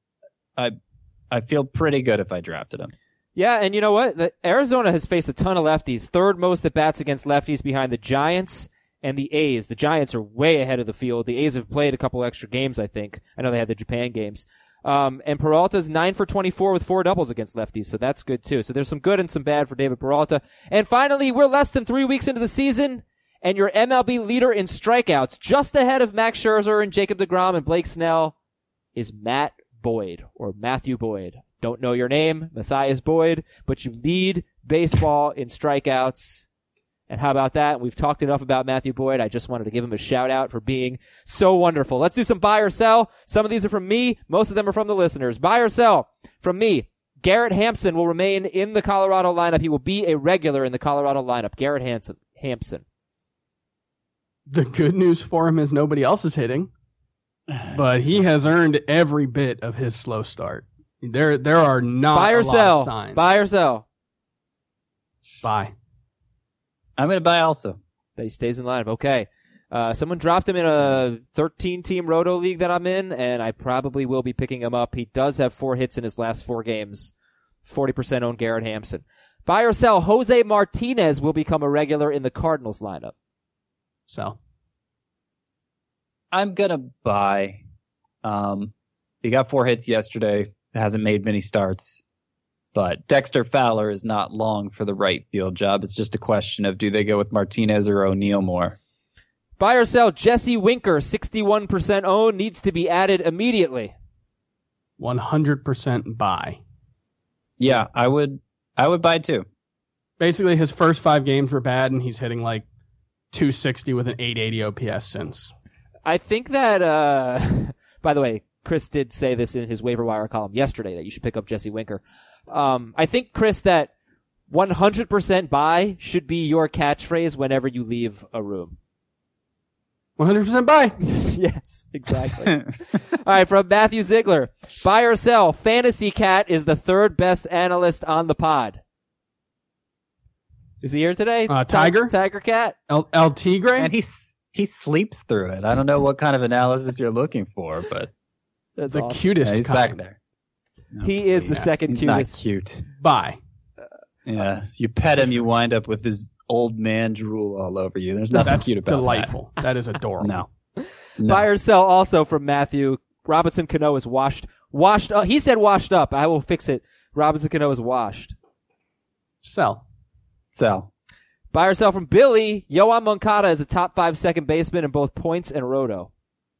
I feel pretty good if I drafted him. Yeah, and you know what? Arizona has faced a ton of lefties. Third most at bats against lefties behind the Giants and the A's. The Giants are way ahead of the field. The A's have played a couple extra games, I think. I know they had the Japan games. And Peralta's 9 for 24 with 4 doubles against lefties, so that's good too. So there's some good and some bad for David Peralta. And finally, we're less than 3 weeks into the season, and your MLB leader in strikeouts, just ahead of Max Scherzer and Jacob deGrom and Blake Snell, is Matt Boyd, or Matthew Boyd. Don't know your name, Matthias Boyd, but you lead baseball in strikeouts. And how about that? We've talked enough about Matthew Boyd. I just wanted to give him a shout out for being so wonderful. Let's do some buy or sell. Some of these are from me. Most of them are from the listeners. Buy or sell from me. Garrett Hampson will remain in the Colorado lineup. He will be a regular in the Colorado lineup. Garrett Hampson. The good news for him is nobody else is hitting, but he has earned every bit of his slow start. There are not Buy or a lot sell. of signs. Buy or sell. Buy. I'm going to buy also. That he stays in lineup. Okay. Someone dropped him in a 13-team Roto league that I'm in, and I probably will be picking him up. He does have 4 hits in his last 4 games. 40% own Garrett Hampson. Buy or sell, Jose Martinez will become a regular in the Cardinals lineup. Sell. I'm going to buy. He got 4 hits yesterday. Hasn't made many starts. But Dexter Fowler is not long for the right field job. It's just a question of do they go with Martinez or O'Neill more? Buy or sell, Jesse Winker, 61% owned, needs to be added immediately. 100% buy. Yeah, I would buy too. Basically, his first 5 games were bad, and he's hitting like 260 with an 880 OPS since. I think that, by the way, Chris did say this in his waiver wire column yesterday that you should pick up Jesse Winker. I think, Chris, that 100% buy should be your catchphrase whenever you leave a room. 100% buy. Yes, exactly. All right, from Matthew Ziegler. Buy or sell, Fantasy Cat is the third best analyst on the pod. Is he here today? Tiger? Tiger Cat? El Tigre? And he sleeps through it. I don't know what kind of analysis you're looking for, but That's the awesome. cutest he's kind. back there. He is the second He's cutest. not cute. Buy. Yeah, you pet him, you wind up with his old man drool all over you. There's nothing That's cute about delightful. That is that. adorable. No. Buy or sell also from Matthew. Robinson Cano is washed up. He said washed up. I will fix it. Robinson Cano is washed. Sell. So, Buy or sell from Billy. Yoan Moncada is a top 5 second baseman in both points and roto.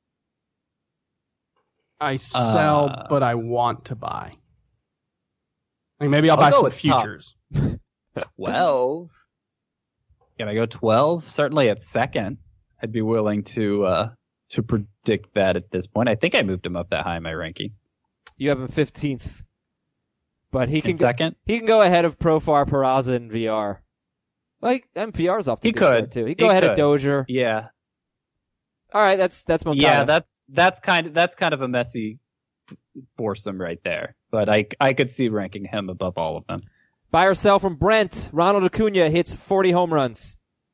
I sell, but I want to buy. Like maybe I'll I'll buy go some with top. futures. 12. Can I go 12? Certainly at second. I'd be willing to predict that at this point. I think I moved him up that high in my rankings. You have him 15th. But he can In second? He can go ahead of Profar, Peraza, and VR. Like, VR's off to a He good start, could. too. He can go ahead of Dozier. Yeah. All right, that's Moncada. Yeah, that's kind of a messy foursome right there. But I could see ranking him above all of them. Buy or sell from Brent. Ronald Acuna hits 40 home runs.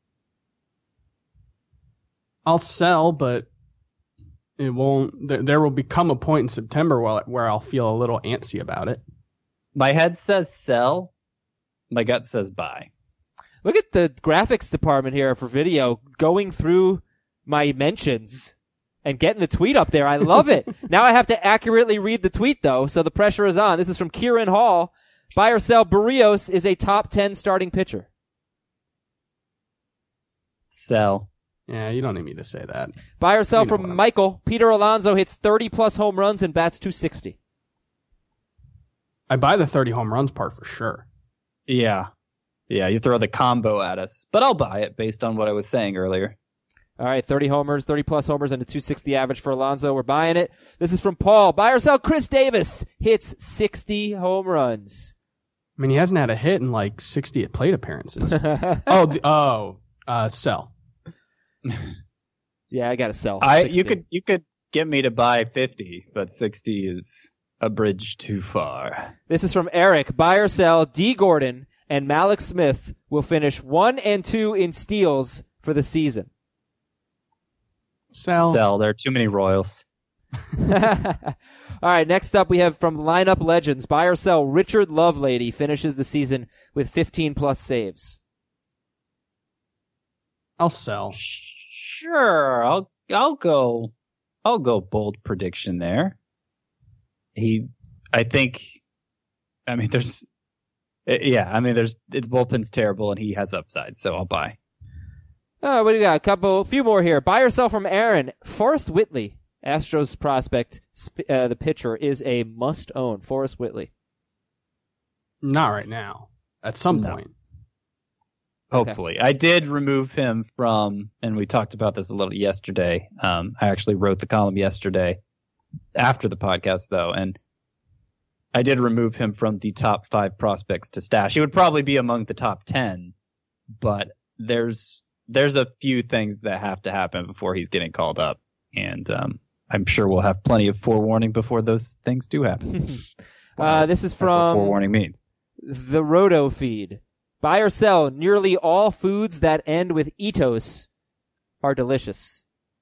I'll sell, but it won't. There will become a point in September where I'll feel a little antsy about it. My head says sell. My gut says buy. Look at the graphics department here for video going through my mentions and getting the tweet up there. I love it. Now I have to accurately read the tweet, though, so the pressure is on. This is from Kieran Hall. Buy or sell, Barrios is a top 10 starting pitcher. Sell. Yeah, you don't need me to say that. Buy or sell You know from what? Michael. Peter Alonso hits 30-plus home runs and bats .260. I buy the 30 home runs part for sure. Yeah. Yeah, you throw the combo at us. But I'll buy it based on what I was saying earlier. All right, 30-plus homers and a .260 average for Alonso. We're buying it. This is from Paul. Buy or sell, Chris Davis hits 60 home runs. I mean, he hasn't had a hit in like 60 plate appearances. Sell. Yeah, I got to sell. You could get me to buy 50, but 60 is a bridge too far. This is from Eric. Buy or sell, D. Gordon and Malik Smith will finish 1 and 2 in steals for the season. Sell. There are too many Royals. All right, next up we have from Lineup Legends. Buy or sell, Richard Lovelady finishes the season with 15-plus saves. I'll sell. Sure, I'll go bold prediction there. The bullpen's terrible and he has upside, so I'll buy. What do you got? A few more here. Buy or sell from Aaron. Forrest Whitley, Astros prospect, the pitcher, is a must-own. Forrest Whitley. Not right now. At some point. Hopefully. I did remove him from, and we talked about this a little yesterday. I actually wrote the column yesterday after the podcast, though, and I did remove him from the top 5 prospects to stash. He would probably be among the top 10, but there's a few things that have to happen before he's getting called up, and I'm sure we'll have plenty of forewarning before those things do happen. This is That's what from forewarning means. the Roto feed. Buy or sell, nearly all foods that end with etos are delicious.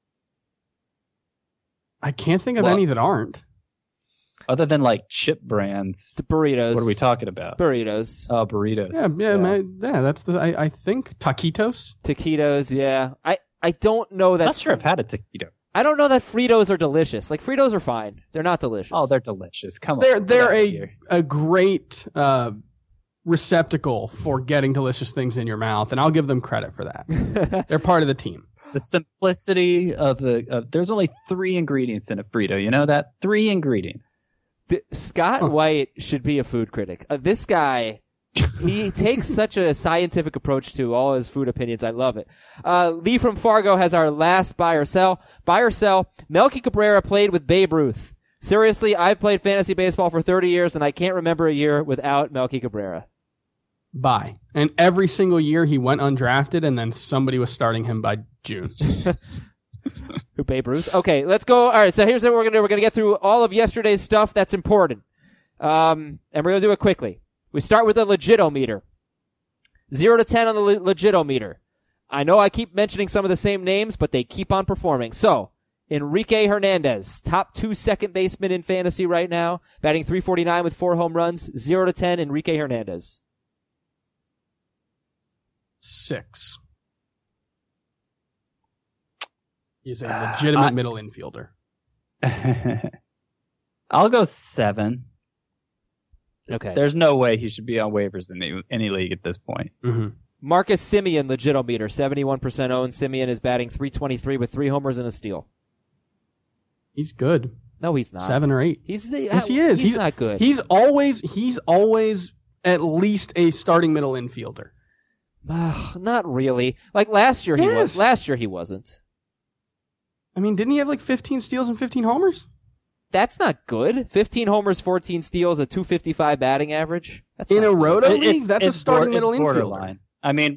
I can't think of any that aren't. Other than like chip brands, The burritos. what are we talking about? Burritos. Oh, burritos. That's I think taquitos. Taquitos, yeah. I don't know that. I'm not sure I've had a taquito. I don't know that Fritos are delicious. Like, Fritos are fine. They're not delicious. Oh, they're delicious. Come on. They're get out of here. a great receptacle for getting delicious things in your mouth, and I'll give them credit for that. They're part of the team. The simplicity of there's only 3 ingredients in a Frito. You know that? 3 ingredients. Scott White should be a food critic. This guy, he takes such a scientific approach to all his food opinions. I love it. Lee from Fargo has our last buy or sell. Buy or sell, Melky Cabrera played with Babe Ruth. Seriously, I've played fantasy baseball for 30 years, and I can't remember a year without Melky Cabrera. Bye. And every single year he went undrafted, and then somebody was starting him by June. Who, Babe Ruth? Okay, let's go. All right, so here's what we're going to do. We're going to get through all of yesterday's stuff that's important. And we're going to do it quickly. We start with the Legitometer. 0 to 10 on the Legitometer. I know I keep mentioning some of the same names, but they keep on performing. So, Enrique Hernandez, top 2 second baseman in fantasy right now, batting .349 with 4 home runs. 0 to 10, Enrique Hernandez. 6. He's a legitimate middle infielder. I'll go 7. Okay. There's no way he should be on waivers in any league at this point. Mm-hmm. Marcus Semien, Legitometer, 71% owned. Semien is batting .323 with 3 homers and a steal. He's good. No, he's not. 7 or 8. Yes, he is. He's not good. He's always at least a starting middle infielder. Not really. Like last year he was. Last year he wasn't. I mean, didn't he have like 15 steals and 15 homers? That's not good. 15 homers, 14 steals, a .255 batting average. That's in not a good. roto league. That's a starting middle infielder. Borderline. I mean,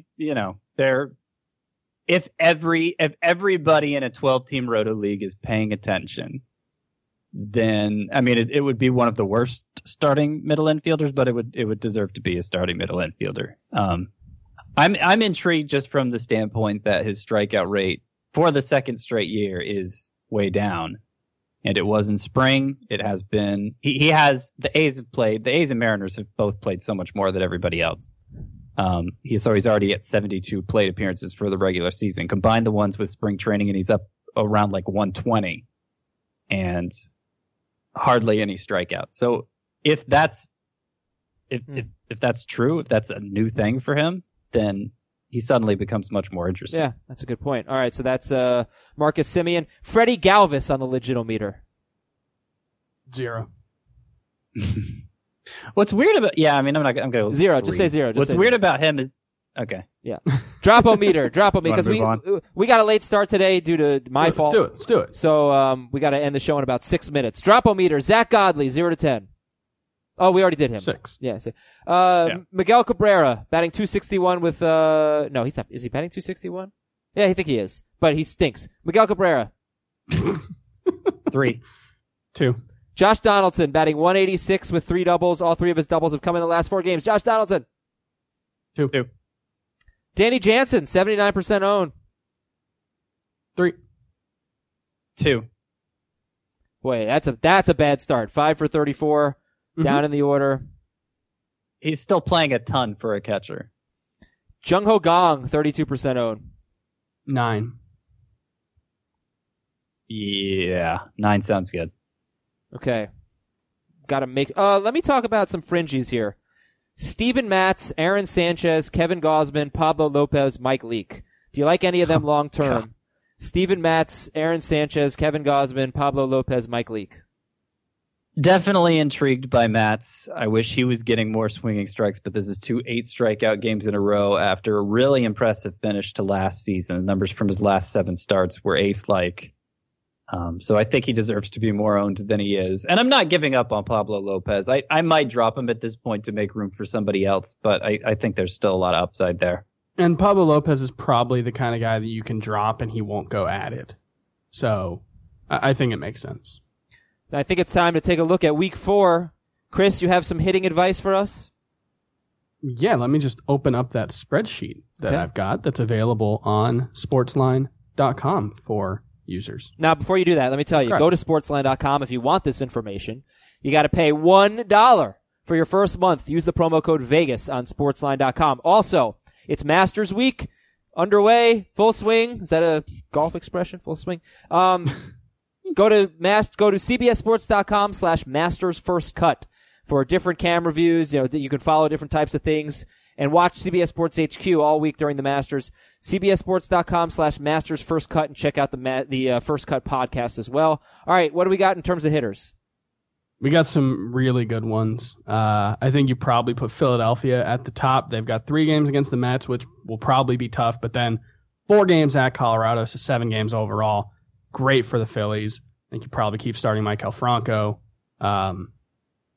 if everybody in a 12-team roto league is paying attention, then I mean it would be one of the worst starting middle infielders, but it would deserve to be a starting middle infielder. I'm intrigued just from the standpoint that his strikeout rate for the second straight year is way down. And it was in spring. It has been. He has the A's and Mariners have both played so much more than everybody else. He's already at 72 plate appearances for the regular season. Combine the ones with spring training, and he's up around like 120, and hardly any strikeouts. So if that's true, if that's a new thing for him, then he suddenly becomes much more interesting. Yeah, that's a good point. All right, so that's Marcus Semien. Freddie Galvis on the Legitometer. 0. What's weird about I'm going to 0. Just say 0. What's weird about him is okay. Yeah. Drop-o-meter because we got a late start today due to my fault. Let's do it. So we got to end the show in about 6 minutes. Drop-o-meter, Zach Godley, 0 to 10. Oh, we already did him. 6. Yeah. Miguel Cabrera, batting .261 with, no, he's not. Is he batting .261? Yeah, I think he is. But he stinks. Miguel Cabrera. 3. 2. Josh Donaldson, batting .186 with 3 doubles. All 3 of his doubles have come in the last 4 games. Josh Donaldson. 2. Danny Jansen, 79% owned. 3. 2. Boy, that's a bad start. 5 for 34. Down in the order. He's still playing a ton for a catcher. Jung Ho Gong, 32% owned. 9. Yeah, 9 sounds good. Okay. Got to make... let me talk about some fringies here. Steven Matz, Aaron Sanchez, Kevin Gausman, Pablo Lopez, Mike Leake. Do you like any of them long term? Steven Matz, Aaron Sanchez, Kevin Gausman, Pablo Lopez, Mike Leake. Definitely intrigued by Matz. I wish he was getting more swinging strikes, but this is 2 8-strikeout games in a row after a really impressive finish to last season. The numbers from his last 7 starts were ace-like. So I think he deserves to be more owned than he is. And I'm not giving up on Pablo Lopez. I might drop him at this point to make room for somebody else, but I think there's still a lot of upside there. And Pablo Lopez is probably the kind of guy that you can drop and he won't go at it. So I think it makes sense. I think it's time to take a look at week 4. Chris, you have some hitting advice for us? Yeah, let me just open up that spreadsheet that I've got that's available on sportsline.com for users. Now, before you do that, let me tell you, go to sportsline.com if you want this information. You got to pay $1 for your first month. Use the promo code VEGAS on sportsline.com. Also, it's Masters Week underway, full swing. Is that a golf expression? Full swing. Go to cbssports.com/Masters First Cut for different camera views. You can follow different types of things and watch CBS Sports HQ all week during the Masters. cbssports.com/Masters First Cut and check out the First Cut podcast as well. All right, what do we got in terms of hitters? We got some really good ones. I think you probably put Philadelphia at the top. They've got 3 games against the Mets, which will probably be tough, but then 4 games at Colorado, so 7 games overall. Great for the Phillies. I think you probably keep starting Maikel Franco.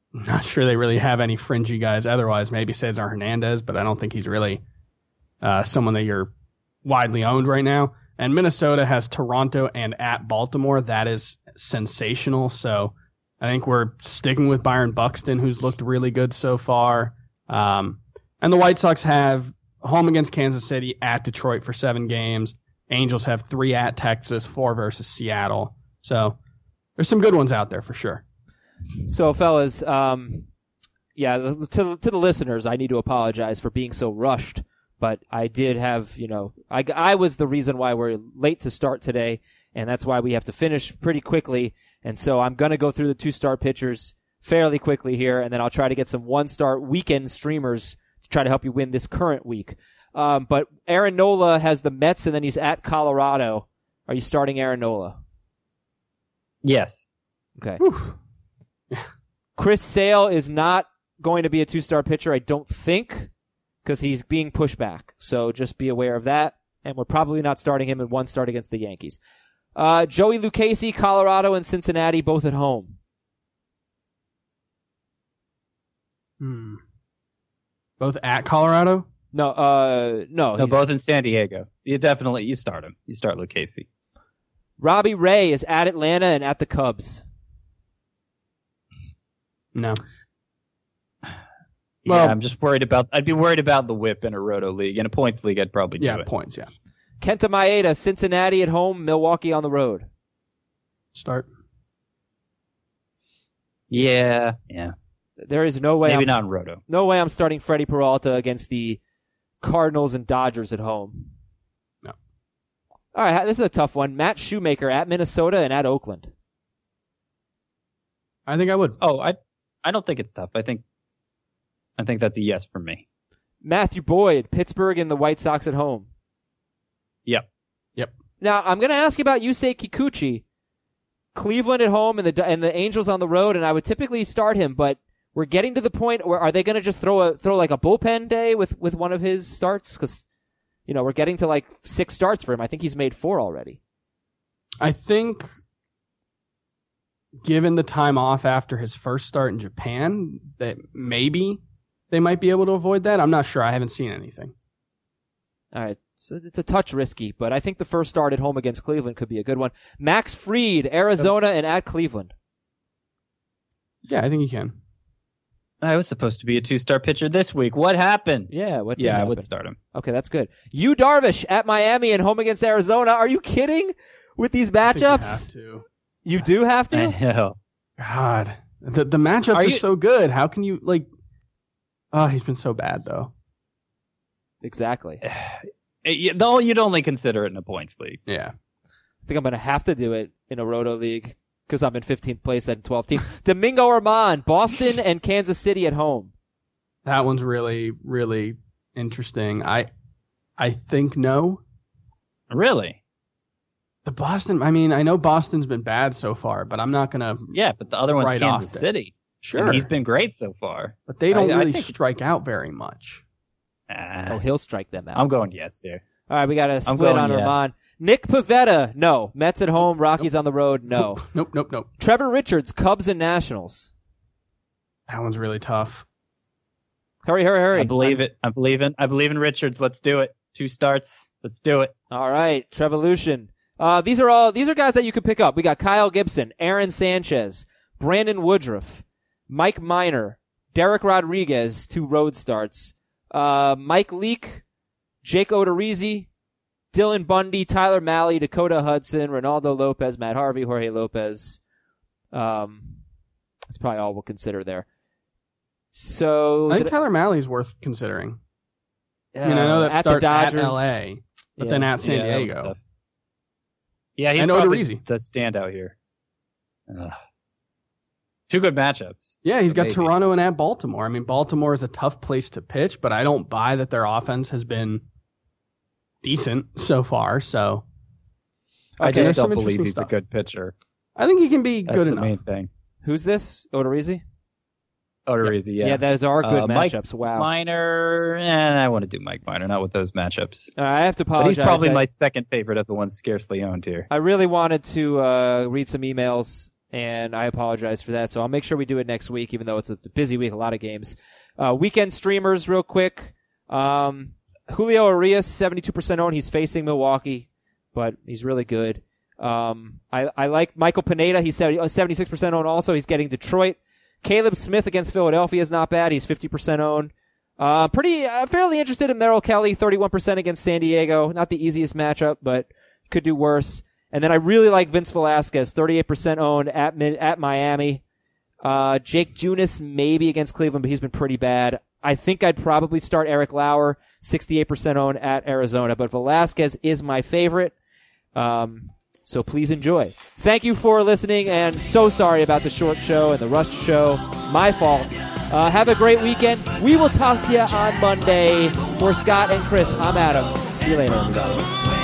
not sure they really have any fringy guys otherwise. Maybe Cesar Hernandez, but I don't think he's really someone that you're widely owned right now. And Minnesota has Toronto and at Baltimore. That is sensational. So I think we're sticking with Byron Buxton, who's looked really good so far. And the White Sox have home against Kansas City, at Detroit for 7 games. Angels have 3 at Texas, 4 versus Seattle. So there's some good ones out there for sure. So, fellas, to the listeners, I need to apologize for being so rushed. But I did have, I was the reason why we're late to start today, and that's why we have to finish pretty quickly. And so I'm going to go through the 2-star pitchers fairly quickly here, and then I'll try to get some 1-star weekend streamers to try to help you win this current week. But Aaron Nola has the Mets, and then he's at Colorado. Are you starting Aaron Nola? Yes. Okay. Chris Sale is not going to be a 2-star pitcher, I don't think, because he's being pushed back. So just be aware of that. And we're probably not starting him in 1 start against the Yankees. Joey Lucchesi, Colorado, and Cincinnati, both at home. Both at Colorado? No, No, both in San Diego. You start him. You start Lucchesi. Robbie Ray is at Atlanta and at the Cubs. No. Yeah, I'm just worried I'd be worried about the whip in a roto league. In a points league, I'd probably do it. Points, yeah. Kenta Maeda, Cincinnati at home, Milwaukee on the road. Start. Yeah. There is no way. Maybe not in roto. No way I'm starting Freddie Peralta against the Cardinals and Dodgers at home. No. All right, this is a tough one. Matt Shoemaker at Minnesota and at Oakland. I think I would. Oh, I don't think it's tough. I think that's a yes for me. Matthew Boyd, Pittsburgh and the White Sox at home. Yep. Now, I'm going to ask you about Yusei Kikuchi. Cleveland at home and the Angels on the road, and I would typically start him, but we're getting to the point where are they going to just throw like a bullpen day with one of his starts? Because, we're getting to like 6 starts for him. I think he's made 4 already. I think given the time off after his first start in Japan, that maybe they might be able to avoid that. I'm not sure. I haven't seen anything. All right. So it's a touch risky, but I think the first start at home against Cleveland could be a good one. Max Fried, Arizona, and at Cleveland. Yeah, I think you can. I was supposed to be a 2-star pitcher this week. What happened? Yeah, what did Yeah, happen? I would start him. Okay, that's good. Yu Darvish at Miami and home against Arizona. Are you kidding with these matchups? You do have to? I know. God. The matchups are so good. How can you, he's been so bad, though. Exactly. You'd only consider it in a points league. Yeah. I think I'm going to have to do it in a roto league because I'm in 15th place at 12th team. Domingo Germán, Boston and Kansas City at home. That one's really, really interesting. I think no. Really? The Boston, I know Boston's been bad so far, but I'm not going to. Yeah, but the other one's Kansas City. Sure. And he's been great so far. But they don't really strike out very much. He'll strike them out. I'm going yes here. All right, we got a split on Germán. Nick Pivetta, no. Mets at home, Rockies on the road, no. Nope. Trevor Richards, Cubs and Nationals. That one's really tough. Hurry. I believe it. I believe in Richards. Let's do it. 2 starts. Let's do it. All right, Trevolution. These are guys that you could pick up. We got Kyle Gibson, Aaron Sanchez, Brandon Woodruff, Mike Minor, Derek Rodriguez, 2 road starts. Mike Leake, Jake Odorizzi, Dylan Bundy, Tyler Mahle, Dakota Hudson, Ronaldo Lopez, Matt Harvey, Jorge Lopez. That's probably all we'll consider there. So I think Tyler Mahle's worth considering. I know that start at LA, but then at San Diego. Yeah, he's probably the standout here. 2 good matchups. Yeah, he's got Toronto and at Baltimore. Baltimore is a tough place to pitch, but I don't buy that their offense has been decent so far. So I just don't believe he's a good pitcher. I think he can be That's good the enough. Main thing. Who's this? Odorizzi? Odorizzi, yeah. Yeah, those are good Mike matchups. Wow. Minor, I want to do Mike Minor, not with those matchups. I have to apologize. But he's probably my second favorite of the ones scarcely owned here. I really wanted to read some emails and I apologize for that. So I'll make sure we do it next week, even though it's a busy week, a lot of games. Weekend streamers, real quick. Julio Arias, 72% owned. He's facing Milwaukee, but he's really good. I like Michael Pineda. He's 76% owned also. He's getting Detroit. Caleb Smith against Philadelphia is not bad. He's 50% owned. Fairly interested in Merrill Kelly, 31% against San Diego. Not the easiest matchup, but could do worse. And then I really like Vince Velasquez, 38% owned at Miami. Jake Junis maybe against Cleveland, but he's been pretty bad. I think I'd probably start Eric Lauer, 68% owned at Arizona, but Velasquez is my favorite. So please enjoy. Thank you for listening, and so sorry about the short show and the rushed show. My fault. Have a great weekend. We will talk to you on Monday. For Scott and Chris, I'm Adam. See you later, everybody.